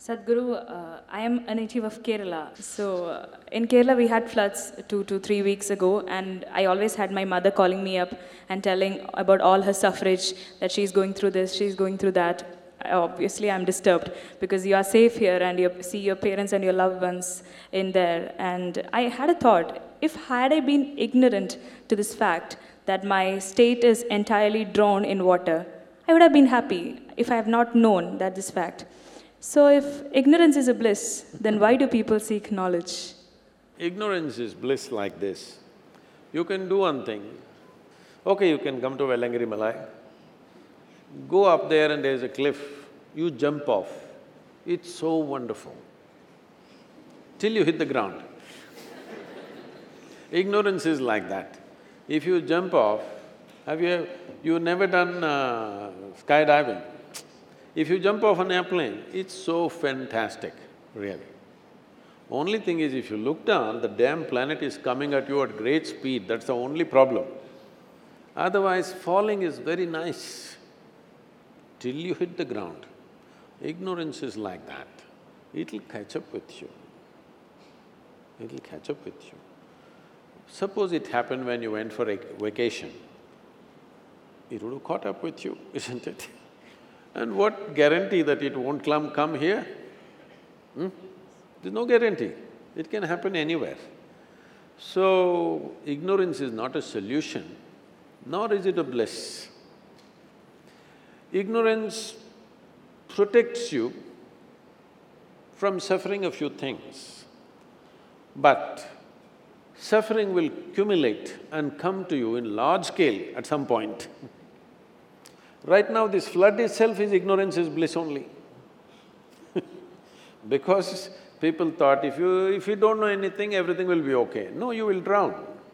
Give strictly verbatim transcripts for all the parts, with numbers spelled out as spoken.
Sadhguru, uh, I am a native of Kerala. So, uh, in Kerala, we had floods two to three weeks ago, and I always had my mother calling me up and telling about all her suffrage, that she's going through this, she's going through that. I- Obviously, I'm disturbed because you are safe here and you see your parents and your loved ones in there. And I had a thought, if had I been ignorant to this fact that my state is entirely drowned in water, I would have been happy if I have not known that this fact. So, if ignorance is a bliss, then why do people seek knowledge? Ignorance is bliss like this. You can do one thing. Okay, you can come to Vellangiri Malai. Go up there and there's a cliff, you jump off. It's so wonderful, till you hit the ground. Ignorance is like that. If you jump off, have you… you've never done uh, skydiving? If you jump off an airplane, it's so fantastic, really. Only thing is, if you look down, the damn planet is coming at you at great speed, that's the only problem. Otherwise, falling is very nice, till you hit the ground. Ignorance is like that. It'll catch up with you. It'll catch up with you. Suppose it happened when you went for a vacation, it would have caught up with you, isn't it? And what guarantee that it won't come, come here? Hmm? There's no guarantee. It can happen anywhere. So, ignorance is not a solution, nor is it a bliss. Ignorance protects you from suffering a few things, but suffering will accumulate and come to you in large scale at some point. Right now, this flood itself is ignorance is bliss only. Because people thought if you… if you don't know anything, everything will be okay. No, you will drown.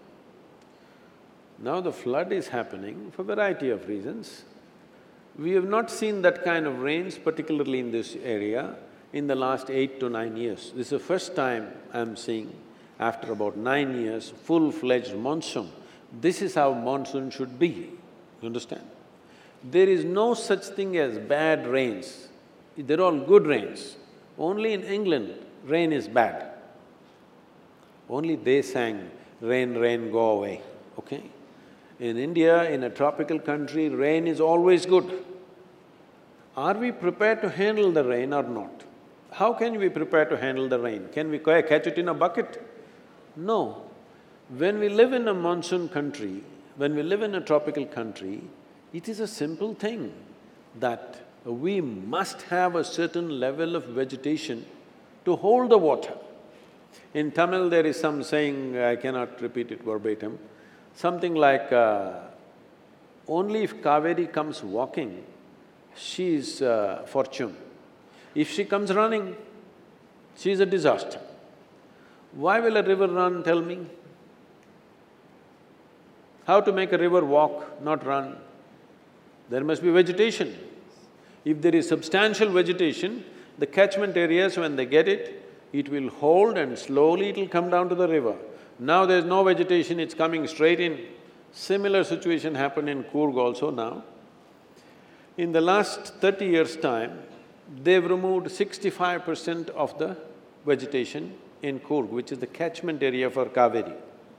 Now the flood is happening for variety of reasons. We have not seen that kind of rains, particularly in this area, in the last eight to nine years. This is the first time I'm seeing, after about nine years, full-fledged monsoon. This is how monsoon should be, you understand? There is no such thing as bad rains, they're all good rains. Only in England, rain is bad. Only they sang, rain, rain, go away, okay? In India, in a tropical country, rain is always good. Are we prepared to handle the rain or not? How can we prepare to handle the rain? Can we ca- catch it in a bucket? No. When we live in a monsoon country, when we live in a tropical country, it is a simple thing that we must have a certain level of vegetation to hold the water. In Tamil, there is some saying, I cannot repeat it verbatim, something like, uh, only if Kaveri comes walking, she is uh, fortune. If she comes running, she is a disaster. Why will a river run, tell me? How to make a river walk, not run? There must be vegetation. If there is substantial vegetation, the catchment areas, when they get it, it will hold and slowly it'll come down to the river. Now there's no vegetation, it's coming straight in. Similar situation happened in Coorg also now. In the last thirty years' time, they've removed sixty-five percent of the vegetation in Coorg, which is the catchment area for Kaveri.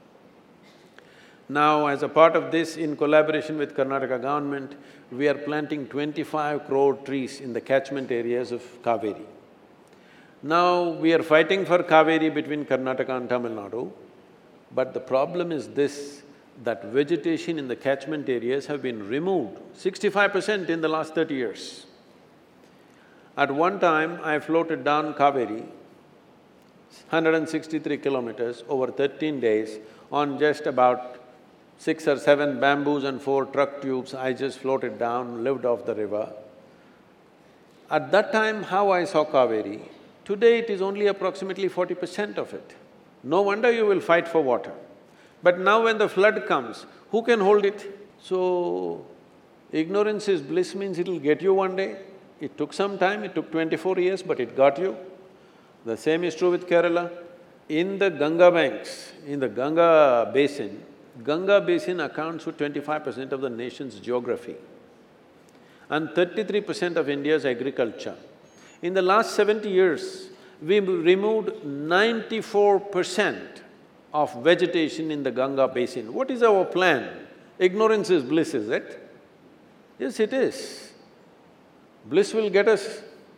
Now, as a part of this, in collaboration with Karnataka government, we are planting twenty-five crore trees in the catchment areas of Kaveri. Now, we are fighting for Kaveri between Karnataka and Tamil Nadu, but the problem is this, that vegetation in the catchment areas have been removed, sixty-five percent in the last thirty years. At one time, I floated down Kaveri, one hundred sixty-three kilometers over thirteen days on just about six or seven bamboos and four truck tubes. I just floated down, lived off the river. At that time, how I saw Kaveri, today it is only approximately forty percent of it. No wonder you will fight for water. But now when the flood comes, who can hold it? So, ignorance is bliss means it'll get you one day. It took some time, it took twenty-four years, but it got you. The same is true with Kerala. In the Ganga banks, in the Ganga basin, Ganga basin accounts for twenty-five percent of the nation's geography and thirty-three percent of India's agriculture. In the last seventy years, we removed ninety-four percent of vegetation in the Ganga basin. What is our plan? Ignorance is bliss, is it? Yes, it is. Bliss will get us.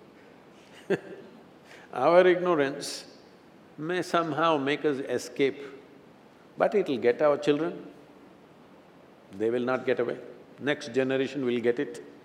Our ignorance may somehow make us escape, but it'll get our children. They will not get away. Next generation will get it.